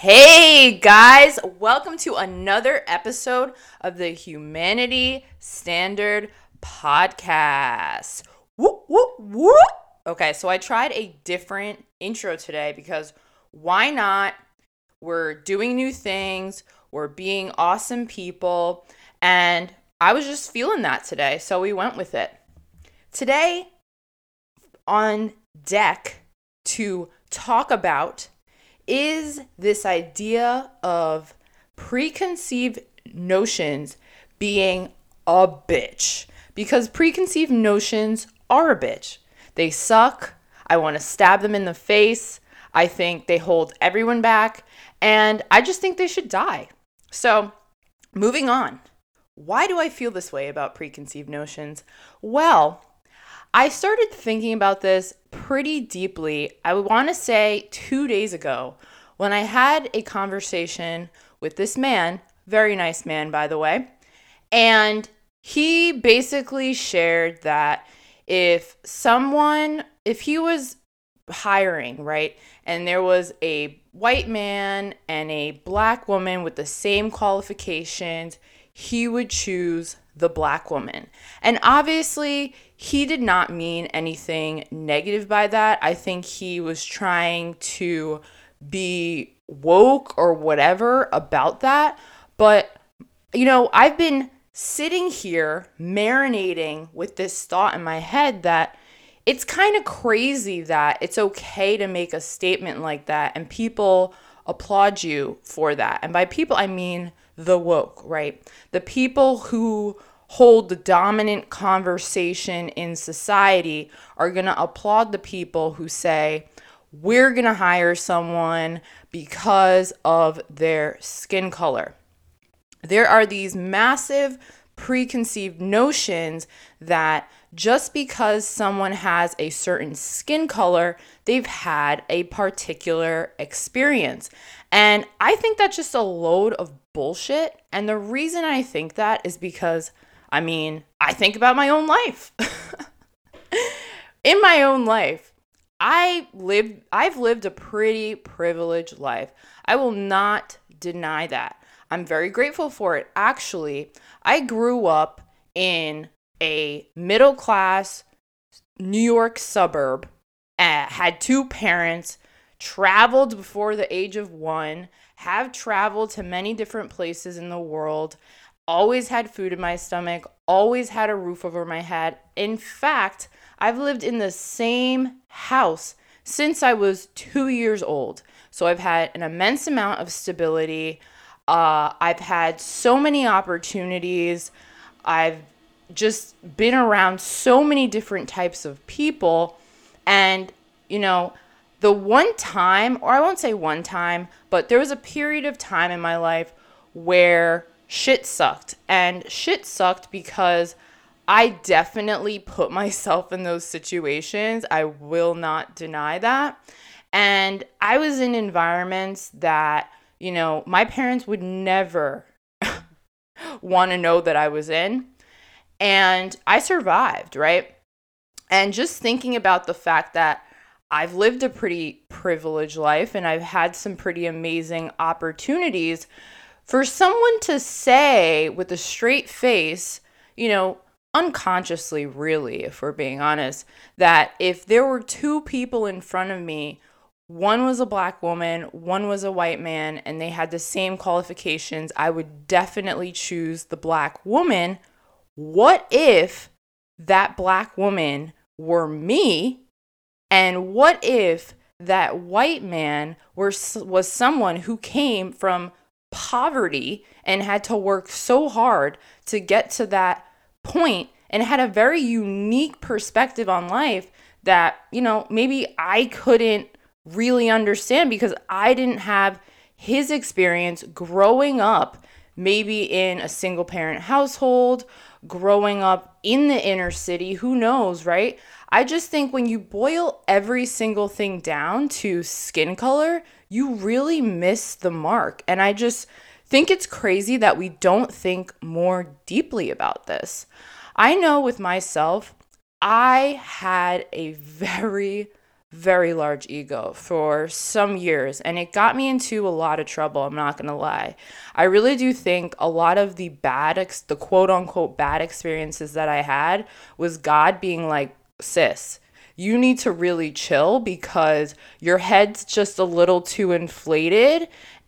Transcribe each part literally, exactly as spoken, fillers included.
Hey guys, welcome to another episode of the Humanity Standard Podcast. Whoop, whoop, whoop. Okay, so I tried a different intro today because why not? We're doing new things, we're being awesome people, and I was just feeling that today, so we went with it. Today, on deck to talk about is this idea of preconceived notions being a bitch. Because preconceived notions are a bitch. They suck. I want to stab them in the face. I think they hold everyone back. And I just think they should die. So, moving on. Why do I feel this way about preconceived notions? Well, I started thinking about this pretty deeply, I want to say two days ago, when I had a conversation with this man, very nice man, by the way, and he basically shared that if someone, if he was hiring, right, and there was a white man and a black woman with the same qualifications, he would choose the black woman. And obviously, he did not mean anything negative by that. I think he was trying to be woke or whatever about that. But, you know, I've been sitting here marinating with this thought in my head that it's kind of crazy that it's okay to make a statement like that and people applaud you for that. And by people, I mean the woke, right? The people who hold the dominant conversation in society are going to applaud the people who say, we're going to hire someone because of their skin color. There are these massive preconceived notions that just because someone has a certain skin color, they've had a particular experience. And I think that's just a load of bullshit. And the reason I think that is because, I mean, I think about my own life. In my own life, I lived, I've lived a pretty privileged life. I will not deny that. I'm very grateful for it. Actually, I grew up in a middle class New York suburb, uh, had two parents, traveled before the age of one, have traveled to many different places in the world, always had food in my stomach, always had a roof over my head. In fact, I've lived in the same house since I was two years old. So I've had an immense amount of stability. Uh, I've had so many opportunities. I've just been around so many different types of people. And, you know, the one time, or I won't say one time, but there was a period of time in my life where shit sucked. And shit sucked because I definitely put myself in those situations. I will not deny that. And I was in environments that, you know, my parents would never want to know that I was in. And I survived, right? And just thinking about the fact that I've lived a pretty privileged life and I've had some pretty amazing opportunities, for someone to say with a straight face, you know, unconsciously really, if we're being honest, that if there were two people in front of me, one was a black woman, one was a white man, and they had the same qualifications, I would definitely choose the black woman. What if that black woman were me? And what if that white man were, was someone who came from poverty and had to work so hard to get to that point and had a very unique perspective on life that, you know, maybe I couldn't really understand because I didn't have his experience growing up, maybe in a single parent household, growing up in the inner city, who knows, right? I just think when you boil every single thing down to skin color, you really miss the mark. And I just think it's crazy that we don't think more deeply about this. I know with myself, I had a very very large ego for some years, and it got me into a lot of trouble. I'm not gonna lie. I really do think a lot of the bad, ex- the quote unquote bad experiences that I had was God being like, sis, you need to really chill because your head's just a little too inflated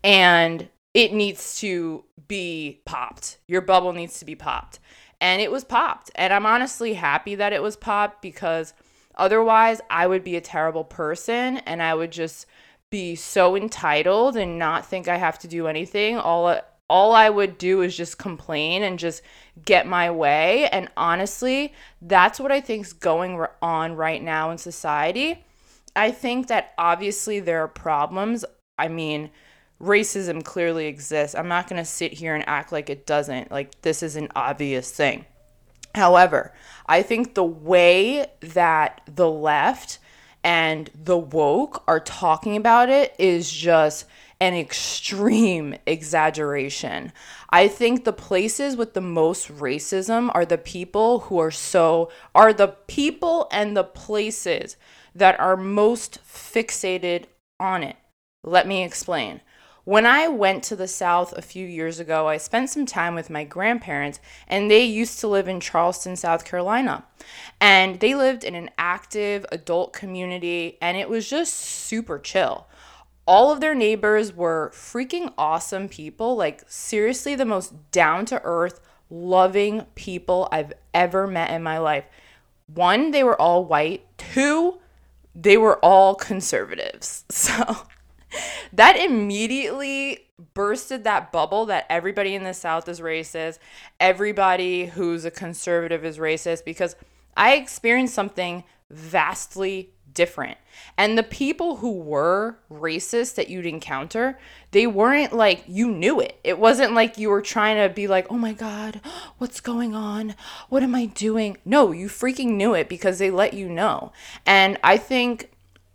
and it needs to be popped. Your bubble needs to be popped. And it was popped. And I'm honestly happy that it was popped because otherwise I would be a terrible person and I would just be so entitled and not think I have to do anything. All all I would do is just complain and just get my way. And honestly, that's what I think's going on right now in society. I think that obviously there are problems. I mean, racism clearly exists. I'm not going to sit here and act like it doesn't. Like, this is an obvious thing. However, I think the way that the left and the woke are talking about it is just an extreme exaggeration. I think the places with the most racism are the people who are so, are the people and the places that are most fixated on it. Let me explain. When I went to the South a few years ago, I spent some time with my grandparents, and they used to live in Charleston, South Carolina. And they lived in an active adult community, and it was just super chill. All of their neighbors were freaking awesome people, like seriously the most down-to-earth, loving people I've ever met in my life. One, they were all white. Two, they were all conservatives. So that immediately bursted that bubble that everybody in the South is racist, everybody who's a conservative is racist, because I experienced something vastly different. And the people who were racist that you'd encounter, they weren't like, you knew it. It wasn't like you were trying to be like, oh my God, what's going on? What am I doing? No, you freaking knew it because they let you know. And I think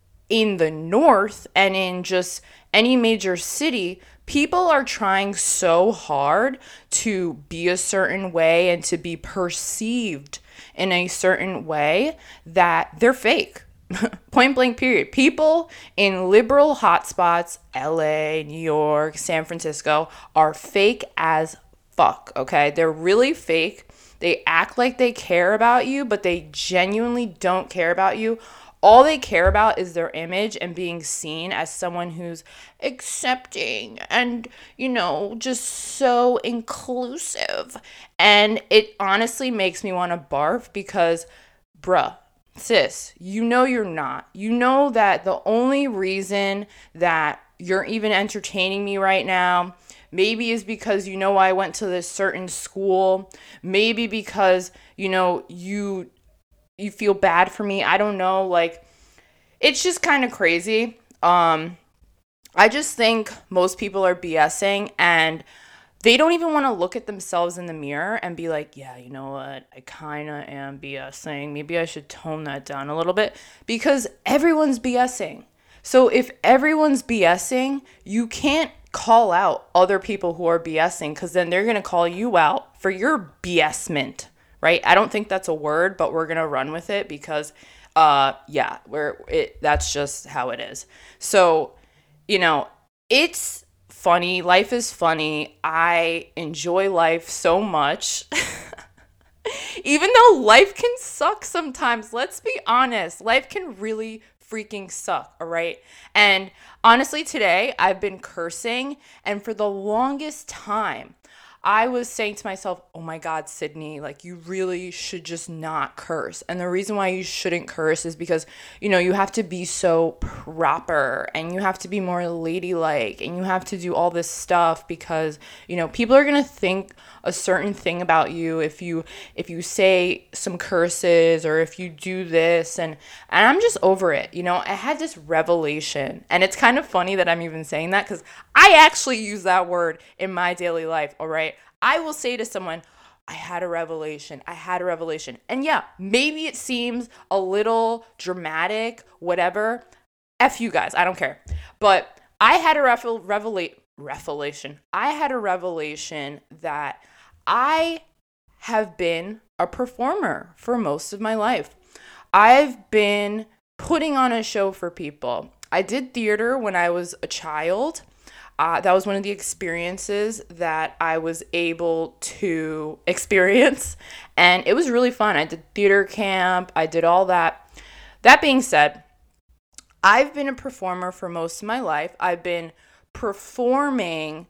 in the North and in just any major city, people are trying so hard to be a certain way and to be perceived in a certain way that they're fake. Point blank, period. People in liberal hotspots, L A, New York, San Francisco, are fake as fuck, okay? They're really fake. They act like they care about you, but they genuinely don't care about you. All they care about is their image and being seen as someone who's accepting and, you know, just so inclusive. And it honestly makes me want to barf because, bruh, sis, you know you're not. You know that the only reason that you're even entertaining me right now maybe is because you know I went to this certain school. Maybe because, you know, you you feel bad for me. I don't know. Like, it's just kind of crazy. Um, I just think most people are BSing and they don't even want to look at themselves in the mirror and be like, yeah, you know what? I kind of am BSing. Maybe I should tone that down a little bit because everyone's BSing. So if everyone's BSing, you can't call out other people who are BSing because then they're going to call you out for your BSment. Right? I don't think that's a word, but we're going to run with it because, uh, yeah, we're, it, that's just how it is. So, you know, it's funny. Life is funny. I enjoy life so much. Even though life can suck sometimes, let's be honest, life can really freaking suck, all right? And honestly, today I've been cursing, and for the longest time, I was saying to myself, oh my God, Sydney, like you really should just not curse. And the reason why you shouldn't curse is because, you know, you have to be so proper and you have to be more ladylike and you have to do all this stuff because, you know, people are going to think a certain thing about you if you if you say some curses or if you do this. And, and I'm just over it. You know, I had this revelation, and it's kind of funny that I'm even saying that because I actually use that word in my daily life, all right? I will say to someone, I had a revelation. I had a revelation. And yeah, maybe it seems a little dramatic, whatever. F you guys, I don't care. But I had a revel- revela- revelation. I had a revelation that I have been a performer for most of my life. I've been putting on a show for people. I did theater when I was a child. Uh, that was one of the experiences that I was able to experience, and it was really fun. I did theater camp, I did all that. That being said, I've been a performer for most of my life. I've been performing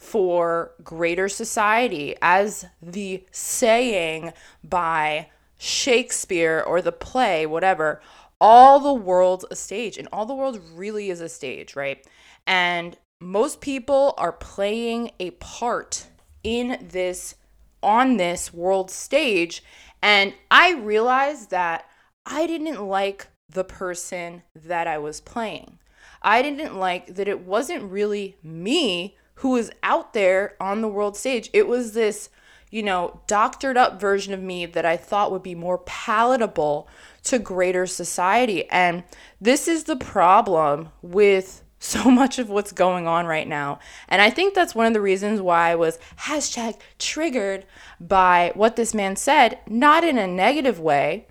for greater society, as the saying by Shakespeare or the play, whatever. All the world's a stage, and all the world really is a stage, right? And most people are playing a part in this, on this world stage. And I realized that I didn't like the person that I was playing. I didn't like that it wasn't really me who was out there on the world stage. It was this, you know, doctored up version of me that I thought would be more palatable to greater society. And this is the problem with so much of what's going on right now. And I think that's one of the reasons why I was hashtag triggered by what this man said, not in a negative way,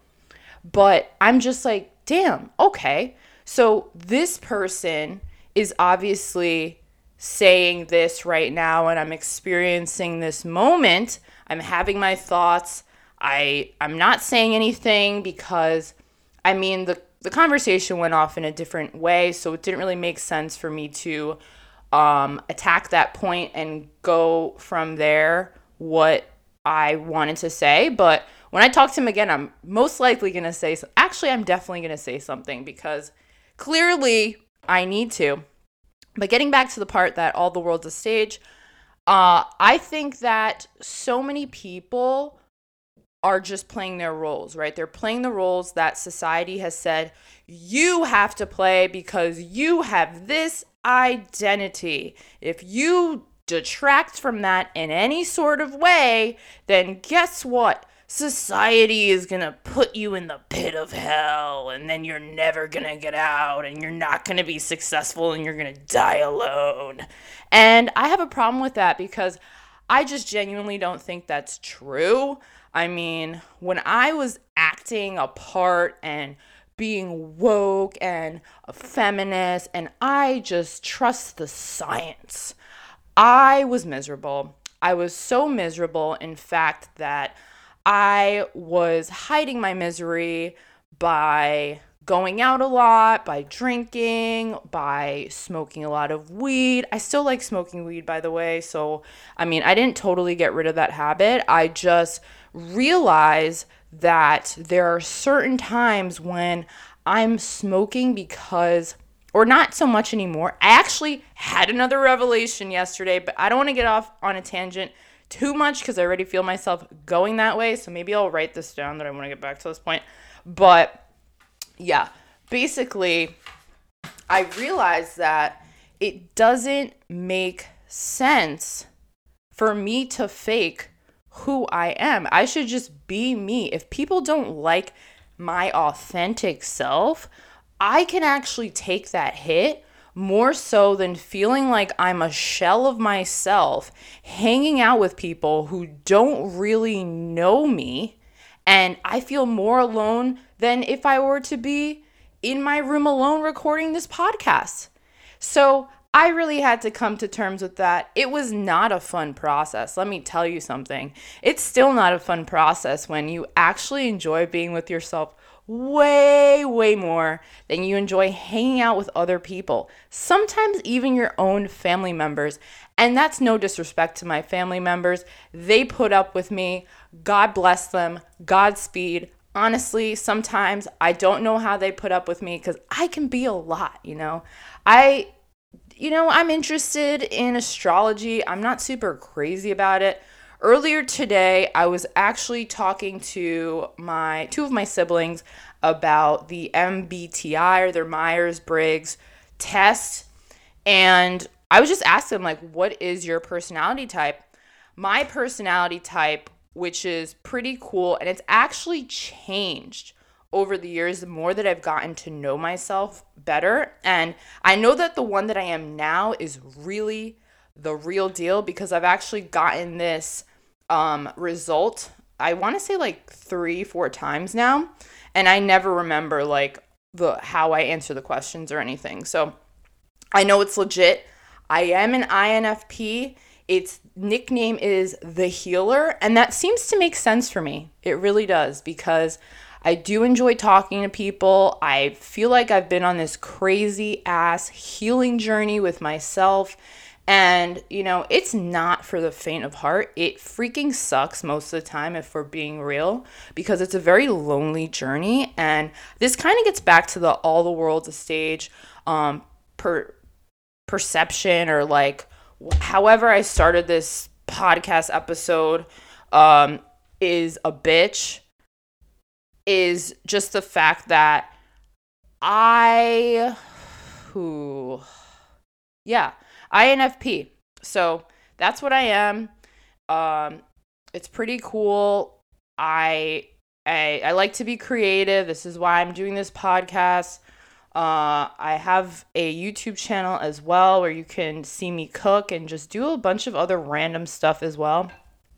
but I'm just like, damn, okay. So this person is obviously saying this right now, and I'm experiencing this moment. I'm having my thoughts. I, I'm not saying anything because, I mean, the, the conversation went off in a different way, so it didn't really make sense for me to um, attack that point and go from there what I wanted to say. But when I talk to him again, I'm most likely going to say, so- actually, I'm definitely going to say something because clearly I need to. But getting back to the part that all the world's a stage, uh, I think that so many people are just playing their roles, right? They're playing the roles that society has said you have to play because you have this identity. If you detract from that in any sort of way, then guess what? Society is going to put you in the pit of hell, and then you're never going to get out, and you're not going to be successful, and you're going to die alone. And I have a problem with that because I just genuinely don't think that's true. I mean, when I was acting a part and being woke and a feminist, and I just trust the science, I was miserable. I was so miserable, in fact, that I was hiding my misery by going out a lot, by drinking, by smoking a lot of weed. I still like smoking weed, by the way. So, I mean, I didn't totally get rid of that habit. I just realize that there are certain times when I'm smoking because, or not so much anymore. I actually had another revelation yesterday, but I don't want to get off on a tangent too much because I already feel myself going that way. So maybe I'll write this down that I want to get back to this point. But yeah, basically, I realized that it doesn't make sense for me to fake who I am. I should just be me. If people don't like my authentic self, I can actually take that hit more so than feeling like I'm a shell of myself, hanging out with people who don't really know me. And I feel more alone than if I were to be in my room alone recording this podcast. So I really had to come to terms with that. It was not a fun process. Let me tell you something. It's still not a fun process when you actually enjoy being with yourself way, way more than you enjoy hanging out with other people. Sometimes even your own family members. And that's no disrespect to my family members. They put up with me. God bless them. Godspeed. Honestly, sometimes I don't know how they put up with me because I can be a lot, you know. I, you know, I'm interested in astrology. I'm not super crazy about it. Earlier today, I was actually talking to my two of my siblings about the M B T I, or their Myers-Briggs test, and I was just asking them, like, what is your personality type? My personality type, which is pretty cool, and it's actually changed over the years the more that I've gotten to know myself better, and I know that the one that I am now is really the real deal because I've actually gotten this um, result, I want to say like three, four times now, and I never remember like the how I answer the questions or anything. So I know it's legit. I am an I N F P. Its nickname is The Healer, and that seems to make sense for me. It really does, because I do enjoy talking to people. I feel like I've been on this crazy ass healing journey with myself. And, you know, it's not for the faint of heart. It freaking sucks most of the time, if we're being real, because it's a very lonely journey. And this kind of gets back to the all the world's a stage um, per perception, or like however I started this podcast episode um, is a bitch, is just the fact that I, who, yeah, I N F P. So that's what I am. Um, it's pretty cool. I, I I like to be creative. This is why I'm doing this podcast. Uh, I have a YouTube channel as well where you can see me cook and just do a bunch of other random stuff as well.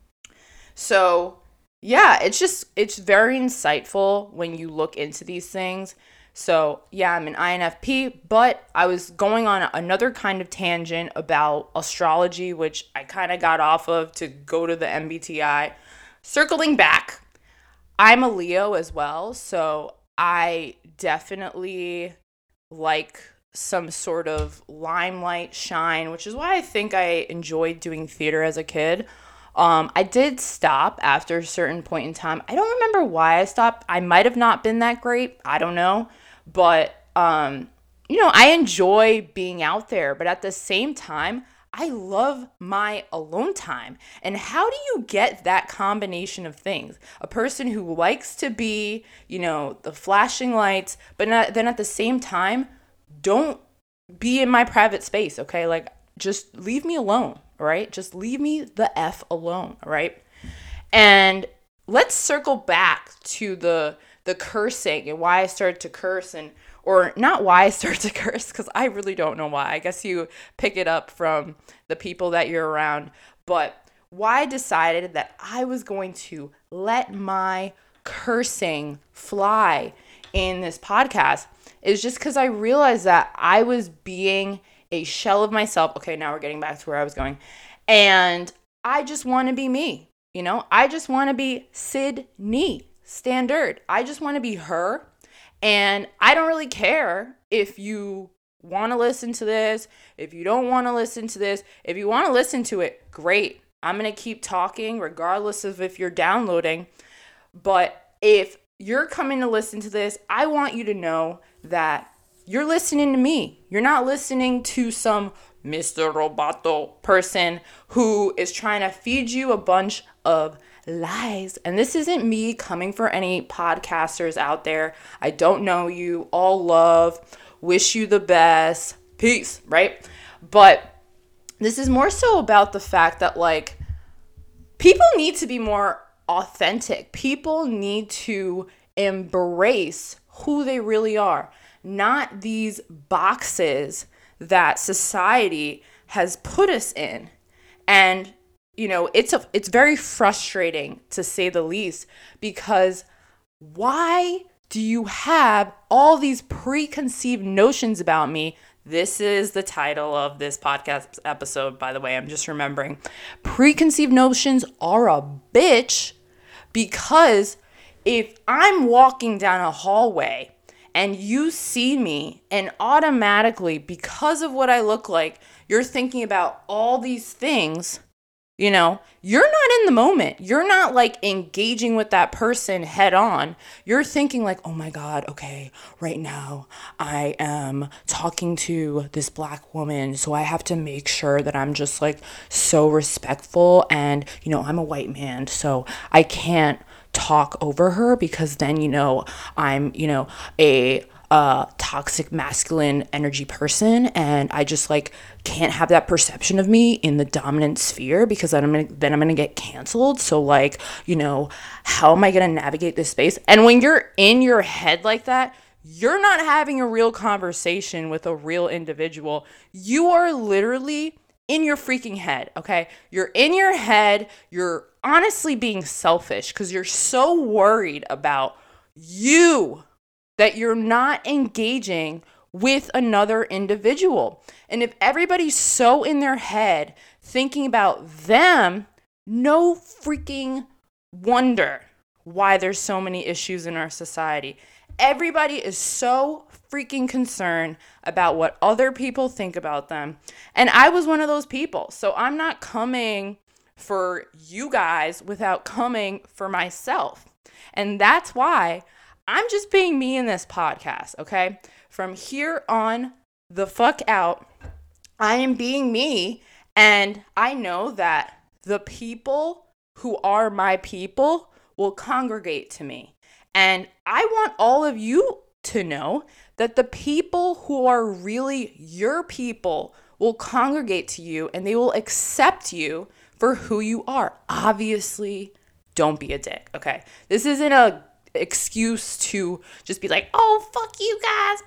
So yeah, it's just, it's very insightful when you look into these things. So yeah, I'm an I N F P, but I was going on another kind of tangent about astrology, which I kind of got off of to go to the M B T I. Circling back, I'm a Leo as well, so I definitely like some sort of limelight shine, which is why I think I enjoyed doing theater as a kid. Um, I did stop after a certain point in time. I don't remember why I stopped. I might have not been that great. I don't know. But, um, you know, I enjoy being out there. But at the same time, I love my alone time. And how do you get that combination of things? A person who likes to be, you know, the flashing lights, but not, then at the same time, don't be in my private space, okay? Like, just leave me alone. All right, just leave me the F alone, all right? And let's circle back to the the cursing and why I started to curse, and or not why I started to curse, because I really don't know why. I guess you pick it up from the people that you're around. But why I decided that I was going to let my cursing fly in this podcast is just because I realized that I was being a shell of myself. Okay, now we're getting back to where I was going. And I just want to be me. You know, I just want to be Sydney Standard. I just want to be her. And I don't really care if you want to listen to this, if you don't want to listen to this. If you want to listen to it, great. I'm going to keep talking regardless of if you're downloading. But if you're coming to listen to this, I want you to know that you're listening to me. You're not listening to some Mister Roboto person who is trying to feed you a bunch of lies. And this isn't me coming for any podcasters out there. I don't know you. All love. Wish you the best. Peace, right? But this is more so about the fact that, like, people need to be more authentic. People need to embrace who they really are, not these boxes that society has put us in. And, you know, it's a, it's very frustrating, to say the least, because why do you have all these preconceived notions about me? This is the title of this podcast episode, by the way. I'm just remembering. Preconceived notions are a bitch, because if I'm walking down a hallway and you see me, and automatically, because of what I look like, you're thinking about all these things, you know, you're not in the moment. You're not like engaging with that person head on. You're thinking like, oh my God, okay, right now I am talking to this black woman, so I have to make sure that I'm just like so respectful, and, you know, I'm a white man, so I can't talk over her, because then, you know, I'm, you know, a uh, toxic masculine energy person, and I just like can't have that perception of me in the dominant sphere, because then I'm gonna, then I'm gonna get canceled. So like, you know, how am I gonna navigate this space? And when you're in your head like that, you're not having a real conversation with a real individual. You are literally in your freaking head, okay? You're in your head. You're honestly being selfish because you're so worried about you that you're not engaging with another individual. And if everybody's so in their head thinking about them, no freaking wonder why there's so many issues in our society. Everybody is so freaking concerned about what other people think about them. And I was one of those people. So I'm not coming for you guys without coming for myself. And that's why I'm just being me in this podcast, okay? From here on the fuck out, I am being me. And I know that the people who are my people will congregate to me. And I want all of you to know that the people who are really your people will congregate to you and they will accept you for who you are. Obviously, don't be a dick, okay? This isn't a excuse to just be like, oh, fuck you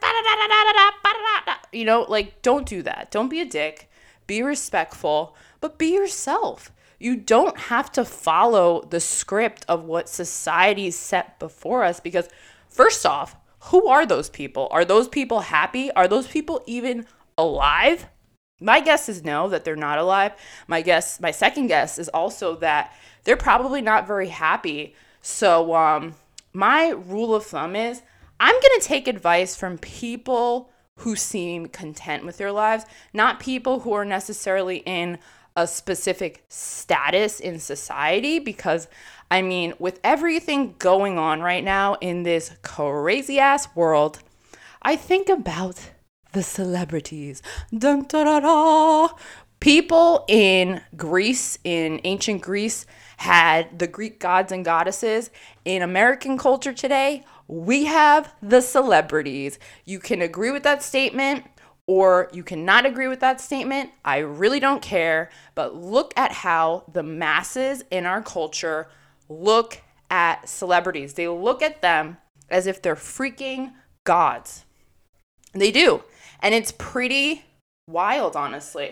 guys. You know, like, don't do that. Don't be a dick. Be respectful, but be yourself. You don't have to follow the script of what society set before us because, first off, who are those people? Are those people happy? Are those people even alive? My guess is no, that they're not alive. My guess, my second guess is also that they're probably not very happy. So um, my rule of thumb is I'm going to take advice from people who seem content with their lives, not people who are necessarily in a specific status in society, because I mean, with everything going on right now in this crazy ass world, I think about the celebrities. Dun, da, da, da. People in Greece, in ancient Greece, had the Greek gods and goddesses. In American culture today, we have the celebrities. You can agree with that statement or you cannot agree with that statement. I really don't care. But look at how the masses in our culture look at celebrities. They look at them as if they're freaking gods. They do. And it's pretty wild, honestly.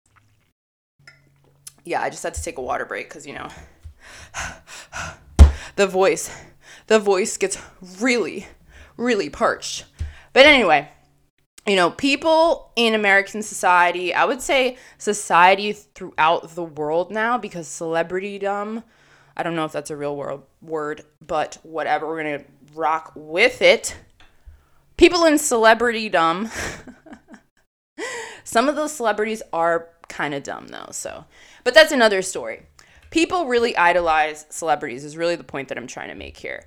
Yeah, I just had to take a water break because, you know, the voice, the voice gets really, really parched. But anyway, you know, people in American society, I would say society throughout the world now, because celebritydom, I don't know if that's a real world word, but whatever, we're going to rock with it. People in celebritydom, some of those celebrities are kind of dumb though, so, but that's another story. People really idolize celebrities is really the point that I'm trying to make here.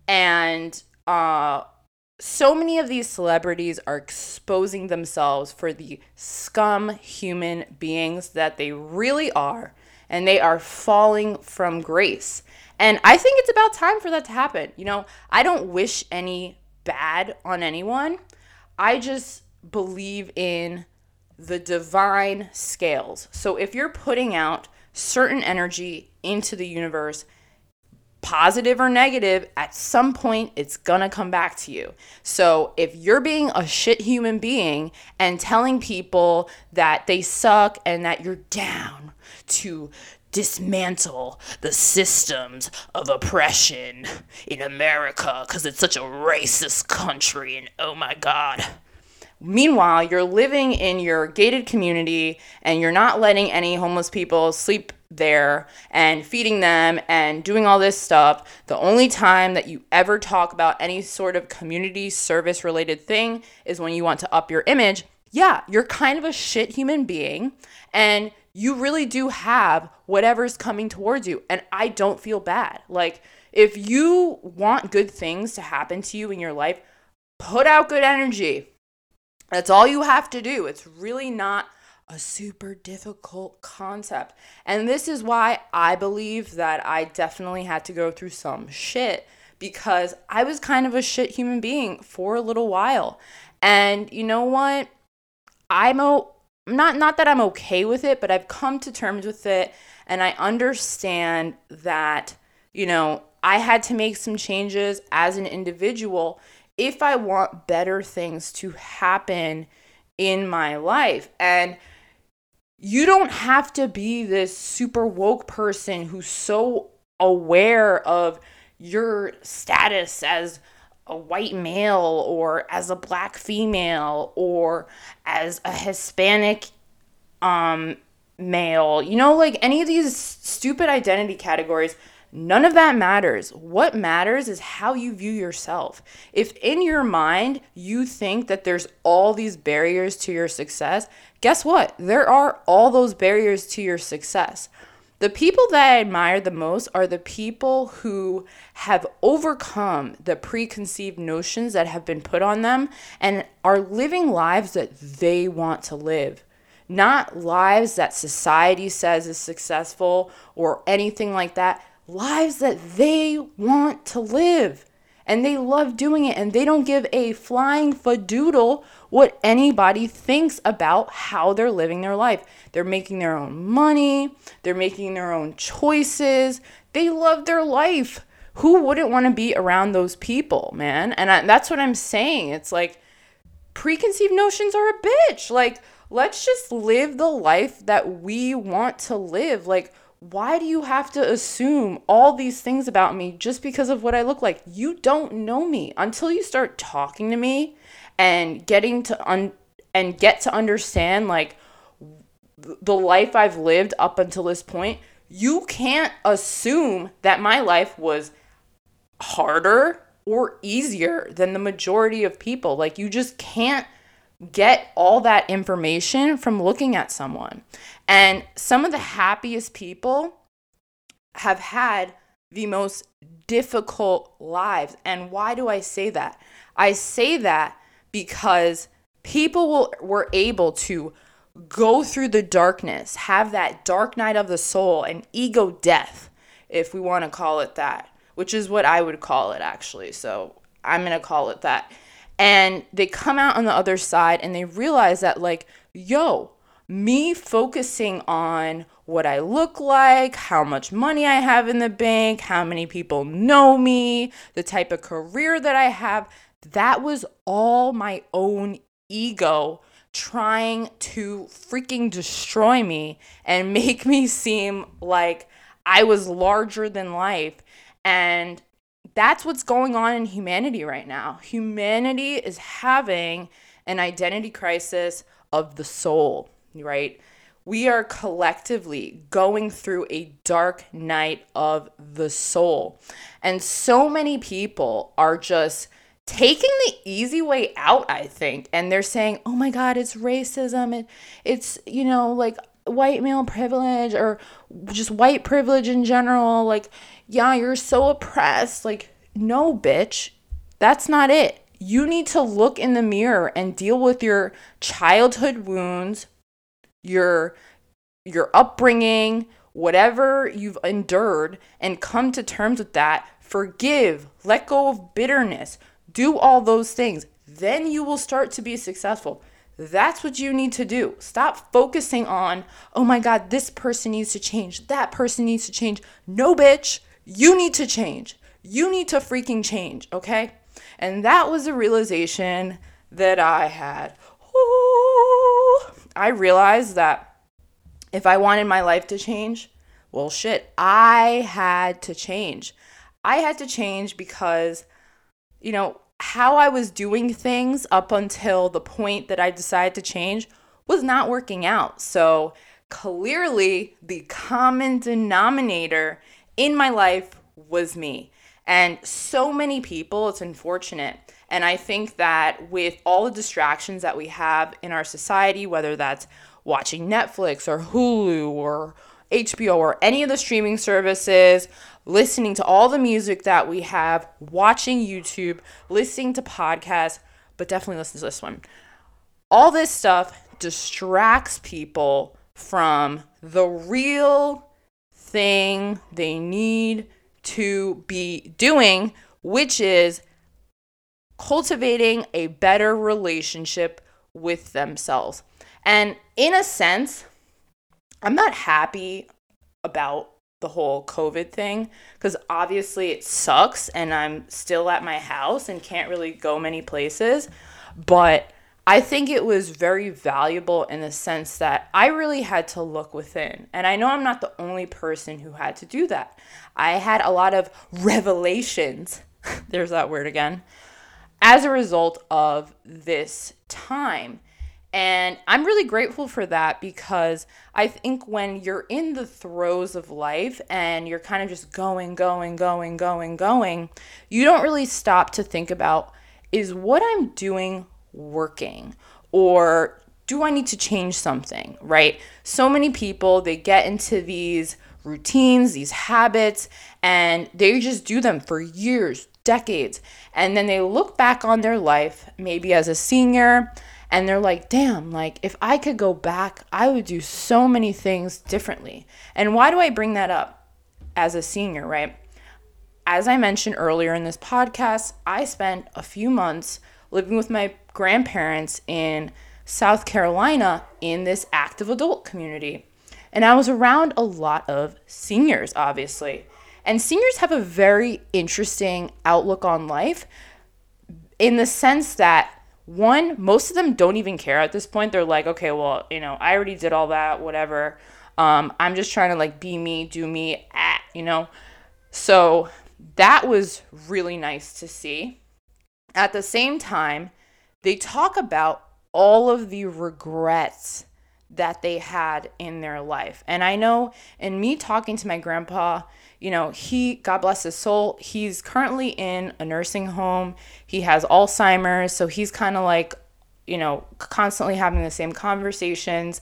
And uh, so many of these celebrities are exposing themselves for the scum human beings that they really are. And they are falling from grace. And I think it's about time for that to happen. You know, I don't wish any bad on anyone. I just believe in the divine scales. So if you're putting out certain energy into the universe, positive or negative, at some point it's gonna come back to you. So if you're being a shit human being and telling people that they suck and that you're down to dismantle the systems of oppression in America because it's such a racist country and oh my God. Meanwhile, you're living in your gated community and you're not letting any homeless people sleep there and feeding them and doing all this stuff. The only time that you ever talk about any sort of community service related thing is when you want to up your image. Yeah, you're kind of a shit human being and you really do have whatever's coming towards you. And I don't feel bad. Like, if you want good things to happen to you in your life, put out good energy. That's all you have to do. It's really not a super difficult concept. And this is why I believe that I definitely had to go through some shit, because I was kind of a shit human being for a little while. And you know what? I'm o- not not that I'm okay with it, but I've come to terms with it, and I understand that, you know, I had to make some changes as an individual if I want better things to happen in my life. And you don't have to be this super woke person who's so aware of your status as a white male or as a black female or as a Hispanic um male, you know, like any of these stupid identity categories, none of that matters. What matters is how you view yourself. If in your mind you think that there's all these barriers to your success, guess what? There are all those barriers to your success. The people that I admire the most are the people who have overcome the preconceived notions that have been put on them and are living lives that they want to live. Not lives that society says is successful or anything like that. Lives that they want to live. And they love doing it, and they don't give a flying fadoodle what anybody thinks about how they're living their life. They're making their own money. They're making their own choices. They love their life. Who wouldn't want to be around those people, man? And I, that's what I'm saying. It's like preconceived notions are a bitch. Like, let's just live the life that we want to live. Like, why do you have to assume all these things about me just because of what I look like? You don't know me until you start talking to me and getting to un- and get to understand like the life I've lived up until this point. You can't assume that my life was harder or easier than the majority of people. Like, you just can't get all that information from looking at someone. And some of the happiest people have had the most difficult lives. And why do I say that? I say that because people will, were able to go through the darkness, have that dark night of the soul, and ego death, if we want to call it that, which is what I would call it, actually. So I'm going to call it that. And they come out on the other side and they realize that, like, yo, me focusing on what I look like, how much money I have in the bank, how many people know me, the type of career that I have, that was all my own ego trying to freaking destroy me and make me seem like I was larger than life. And that's what's going on in humanity right now. Humanity is having an identity crisis of the soul, right? We are collectively going through a dark night of the soul. And so many people are just taking the easy way out, I think. And they're saying, oh my God, it's racism. It, it's, you know, like white male privilege or just white privilege in general. Like, yeah, you're so oppressed. Like, no, bitch, that's not it. You need to look in the mirror and deal with your childhood wounds, your your upbringing, whatever you've endured, and come to terms with that. Forgive, let go of bitterness, do all those things. Then you will start to be successful. That's what you need to do. Stop focusing on, oh my God, this person needs to change. That person needs to change. No, bitch, you need to change. You need to freaking change, okay? And that was a realization that I had. Ooh. I realized that if I wanted my life to change, well, shit, I had to change. I had to change because, you know, how I was doing things up until the point that I decided to change was not working out. So clearly, the common denominator in my life was me. And so many people, it's unfortunate. And I think that with all the distractions that we have in our society, whether that's watching Netflix or Hulu or H B O or any of the streaming services, listening to all the music that we have, watching YouTube, listening to podcasts, but definitely listen to this one. All this stuff distracts people from the real thing they need to be doing, which is cultivating a better relationship with themselves. And in a sense, I'm not happy about the whole COVID thing because obviously it sucks and I'm still at my house and can't really go many places. But I think it was very valuable in the sense that I really had to look within. And I know I'm not the only person who had to do that. I had a lot of revelations. There's that word again. as a result of this time. And I'm really grateful for that, because I think when you're in the throes of life and you're kind of just going, going, going, going, going, you don't really stop to think about, is what I'm doing working? Or do I need to change something, right? So many people, they get into these routines, these habits, and they just do them for years, decades. And then they look back on their life, maybe as a senior, and they're like, damn, like if I could go back, I would do so many things differently. And why do I bring that up as a senior, right? As I mentioned earlier in this podcast, I spent a few months living with my grandparents in South Carolina in this active adult community. And I was around a lot of seniors, obviously. And seniors have a very interesting outlook on life, in the sense that, one, most of them don't even care at this point. They're like, okay, well, you know, I already did all that, whatever. Um, I'm just trying to like be me, do me, ah, you know. So that was really nice to see. At the same time, they talk about all of the regrets that they had in their life. And I know in me talking to my grandpa, you know, he, God bless his soul, he's currently in a nursing home. He has Alzheimer's. So he's kind of like, you know, constantly having the same conversations.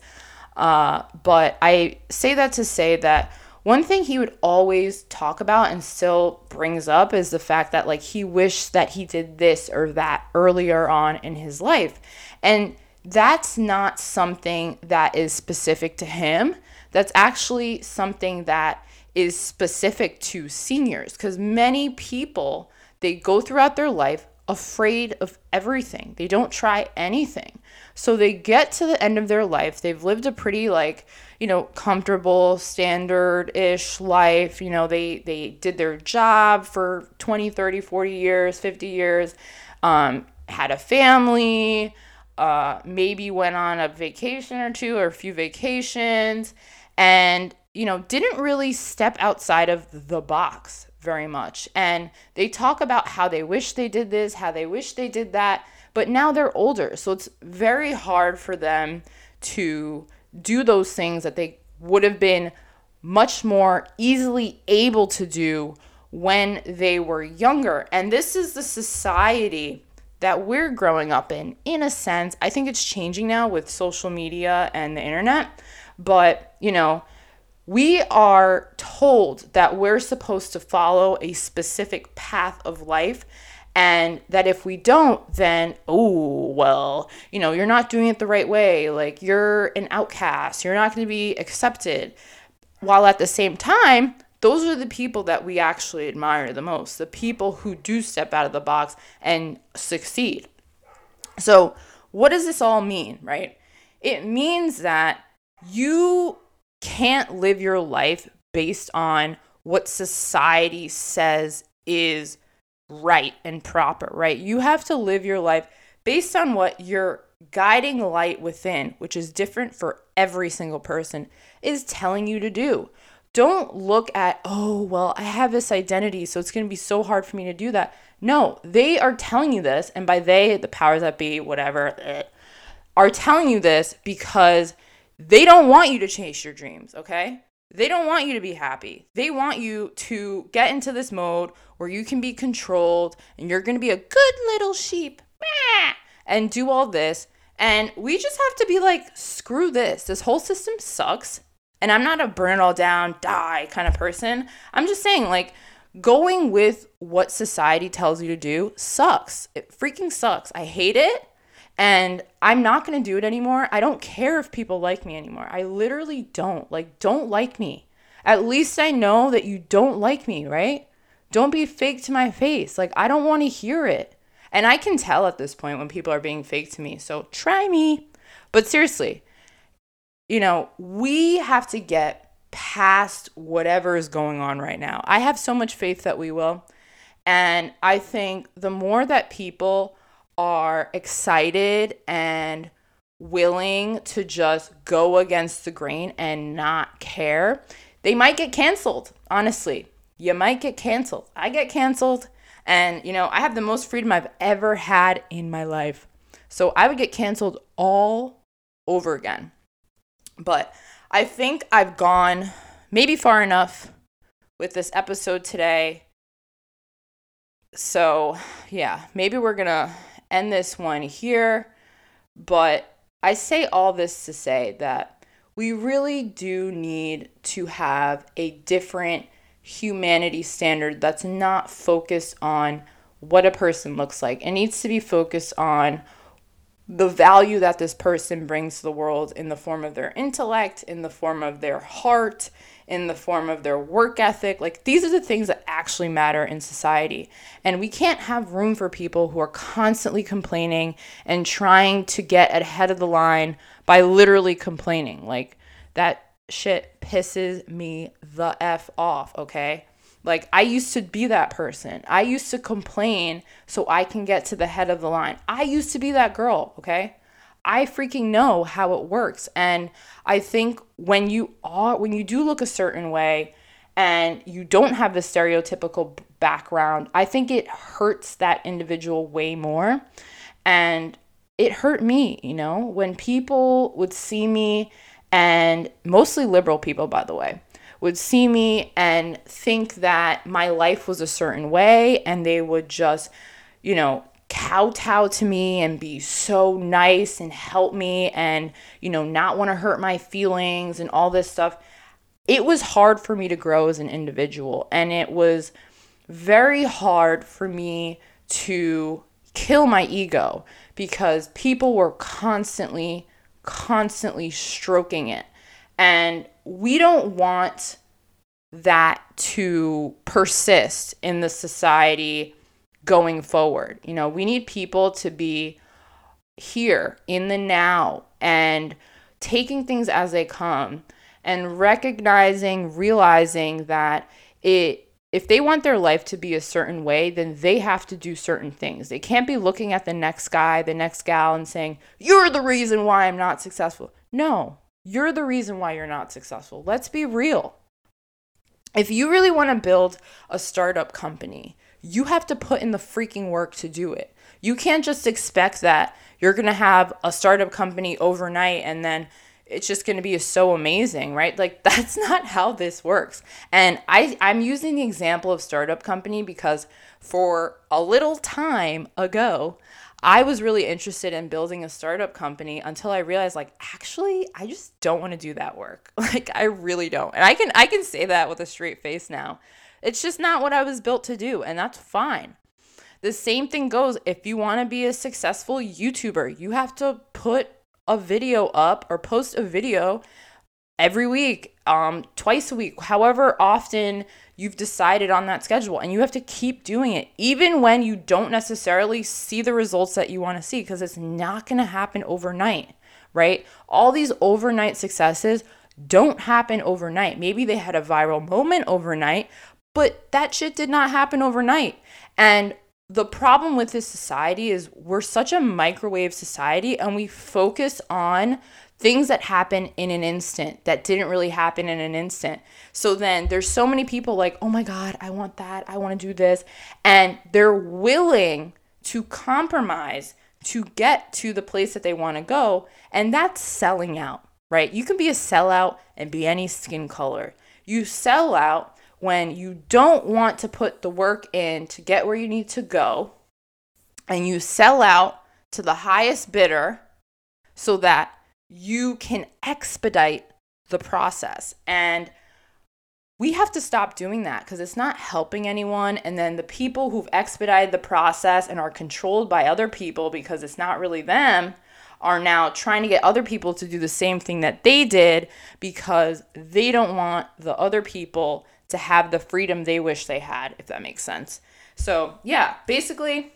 Uh, but I say that to say that one thing he would always talk about and still brings up is the fact that like he wished that he did this or that earlier on in his life. And that's not something that is specific to him. That's actually something that is specific to seniors, because many people, they go throughout their life afraid of everything. They don't try anything. So they get to the end of their life. They've lived a pretty like, you know, comfortable, standard-ish life. You know, they, they did their job for twenty, thirty, forty years, fifty years, um, had a family, uh, maybe went on a vacation or two or a few vacations, and, you know, didn't really step outside of the box very much. And they talk about how they wish they did this, how they wish they did that, but now they're older. So it's very hard for them to do those things that they would have been much more easily able to do when they were younger. And this is the society that we're growing up in, in a sense. I think it's changing now with social media and the internet. But, you know, we are told that we're supposed to follow a specific path of life, and that if we don't, then, oh, well, you know, you're not doing it the right way. Like, you're an outcast. You're not going to be accepted. While at the same time, those are the people that we actually admire the most, the people who do step out of the box and succeed. So what does this all mean, right? It means that you can't live your life based on what society says is right and proper, right? You have to live your life based on what your guiding light within, which is different for every single person, is telling you to do. Don't look at, oh, well, I have this identity, so it's going to be so hard for me to do that. No, they are telling you this, and by they, the powers that be, whatever, eh, are telling you this because they don't want you to chase your dreams, okay? They don't want you to be happy. They want you to get into this mode where you can be controlled and you're going to be a good little sheep and do all this. And we just have to be like, screw this. This whole system sucks. And I'm not a burn it all down, die kind of person. I'm just saying, like, going with what society tells you to do sucks. It freaking sucks. I hate it. And I'm not going to do it anymore. I don't care if people like me anymore. I literally don't. Like, don't like me. At least I know that you don't like me, right? Don't be fake to my face. Like, I don't want to hear it. And I can tell at this point when people are being fake to me. So try me. But seriously, you know, we have to get past whatever is going on right now. I have so much faith that we will. And I think the more that people are excited and willing to just go against the grain and not care, they might get canceled. Honestly, you might get canceled. I get canceled. And, you know, I have the most freedom I've ever had in my life. So I would get canceled all over again. But I think I've gone maybe far enough with this episode today. So, yeah, maybe we're going to end this one here. But I say all this to say that we really do need to have a different humanity standard that's not focused on what a person looks like. It needs to be focused on the value that this person brings to the world in the form of their intellect, in the form of their heart, in the form of their work ethic. Like, these are the things that actually matter in society. And we can't have room for people who are constantly complaining and trying to get ahead of the line by literally complaining. Like, that shit pisses me the F off, okay? Like, I used to be that person. I used to complain so I can get to the head of the line. I used to be that girl, okay? I freaking know how it works. And I think when you are, when you do look a certain way and you don't have the stereotypical background, I think it hurts that individual way more. And it hurt me, you know, when people would see me, and mostly liberal people, by the way, would see me and think that my life was a certain way, and they would just, you know, kowtow to me and be so nice and help me and, you know, not want to hurt my feelings and all this stuff. It was hard for me to grow as an individual, and it was very hard for me to kill my ego because people were constantly, constantly stroking it. And we don't want that to persist in the society going forward. You know, we need people to be here in the now and taking things as they come and recognizing, realizing that it if they want their life to be a certain way, then they have to do certain things. They can't be looking at the next guy, the next gal, and saying, "You're the reason why I'm not successful." No, you're the reason why you're not successful. Let's be real. If you really want to build a startup company, you have to put in the freaking work to do it. You can't just expect that you're going to have a startup company overnight and then it's just going to be so amazing, right? Like, that's not how this works. And I, I'm using the example of startup company because for a little time ago, I was really interested in building a startup company until I realized, like, actually, I just don't want to do that work. Like, I really don't. And I can I can say that with a straight face now. It's just not what I was built to do, and that's fine. The same thing goes if you want to be a successful YouTuber. You have to put a video up or post a video every week, um, twice a week, however often you've decided on that schedule. And you have to keep doing it, even when you don't necessarily see the results that you want to see, because it's not going to happen overnight, right? All these overnight successes don't happen overnight. Maybe they had a viral moment overnight, but that shit did not happen overnight. And the problem with this society is we're such a microwave society, and we focus on things that happen in an instant that didn't really happen in an instant. So then there's so many people like, oh my God, I want that. I want to do this. And they're willing to compromise to get to the place that they want to go. And that's selling out, right? You can be a sellout and be any skin color. You sell out when you don't want to put the work in to get where you need to go, and you sell out to the highest bidder so that you can expedite the process. And we have to stop doing that because it's not helping anyone. And then the people who've expedited the process and are controlled by other people because it's not really them are now trying to get other people to do the same thing that they did because they don't want the other people to have the freedom they wish they had, if that makes sense. So yeah, basically,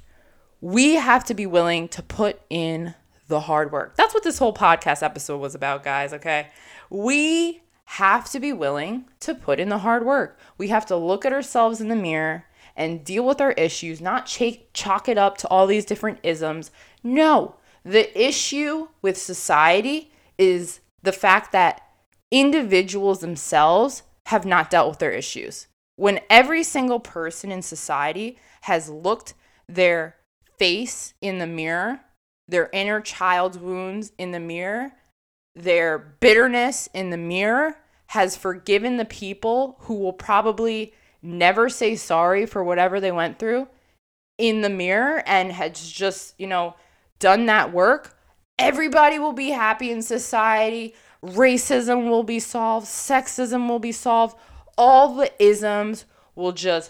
we have to be willing to put in the hard work. That's what this whole podcast episode was about, guys, okay? We have to be willing to put in the hard work. We have to look at ourselves in the mirror and deal with our issues, not ch- chalk it up to all these different isms. No, the issue with society is the fact that individuals themselves have not dealt with their issues. When every single person in society has looked their face in the mirror, their inner child's wounds in the mirror, their bitterness in the mirror, has forgiven the people who will probably never say sorry for whatever they went through in the mirror, and has just, you know, done that work, everybody will be happy in society. Racism will be solved. Sexism will be solved. All the isms will just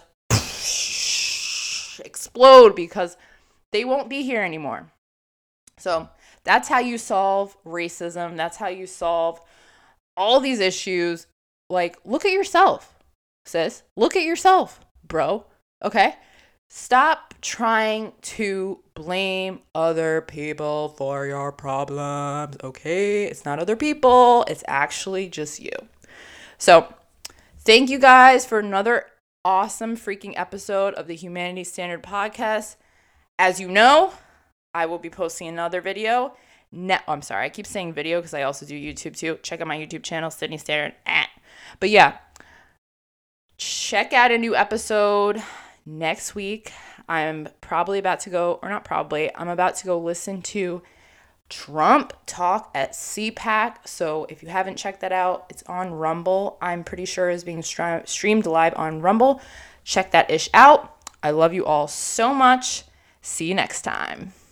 explode because they won't be here anymore. So that's how you solve racism. That's how you solve all these issues. Like, look at yourself, sis. Look at yourself, bro. Okay? Stop trying to blame other people for your problems, okay? It's not other people. It's actually just you. So, thank you guys for another awesome freaking episode of the Humanity Standard Podcast. As you know, I will be posting another video. Ne- oh, I'm sorry, I keep saying video because I also do YouTube too. Check out my YouTube channel, Sydney Standard. Eh. But yeah, check out a new episode next week. I'm probably about to go, or not probably, I'm about to go listen to Trump talk at C PAC. So if you haven't checked that out, it's on Rumble. I'm pretty sure it's being stre- streamed live on Rumble. Check that ish out. I love you all so much. See you next time.